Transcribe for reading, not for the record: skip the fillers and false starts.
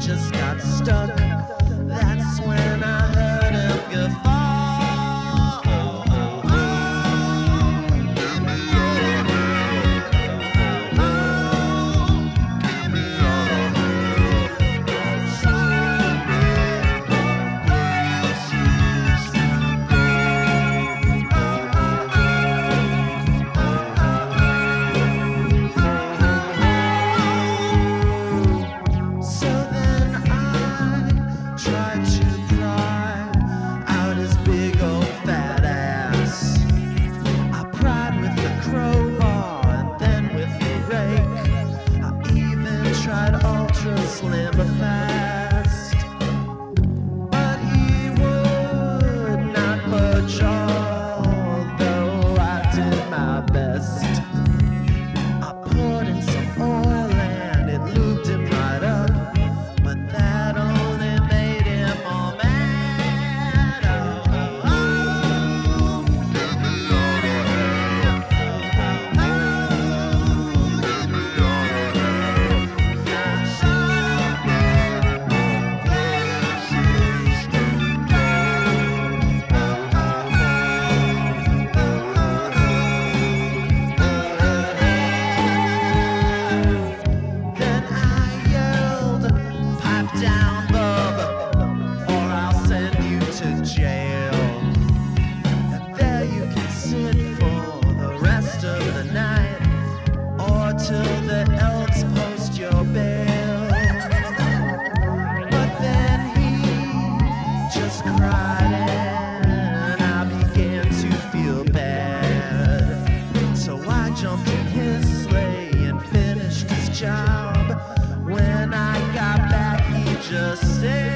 just got stuck. That's when I heard him guffaw. Slim but fast, but he would not budge, although I did my best. I poured in some oil and it lubed him right up, but that only made him more mad. Down, bub, or I'll send you to jail. And there you can sit for the rest of the night, or till the Elks post your bail. But then he just cried and I began to feel bad. So I jumped in his sleigh and finished his job. When I got back, he just said